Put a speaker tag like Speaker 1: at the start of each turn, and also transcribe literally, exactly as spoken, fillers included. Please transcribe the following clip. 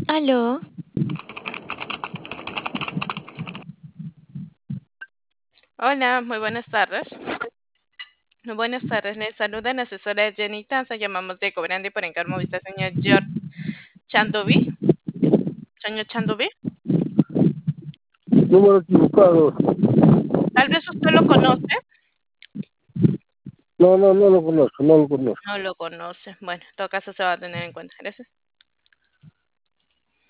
Speaker 1: Aló,
Speaker 2: Hola, muy buenas tardes. Muy buenas tardes, les saluda la asesora Jenny Tanza. Llamamos de Cobrande por encargo de usted, señor George Chandovi. Señor Chandovi,
Speaker 3: Número equivocado.
Speaker 2: tal vez usted lo conoce.
Speaker 3: No, no, no lo conozco, no lo conozco.
Speaker 2: No lo conoce. Bueno, en todo caso se va a tener en cuenta. Gracias.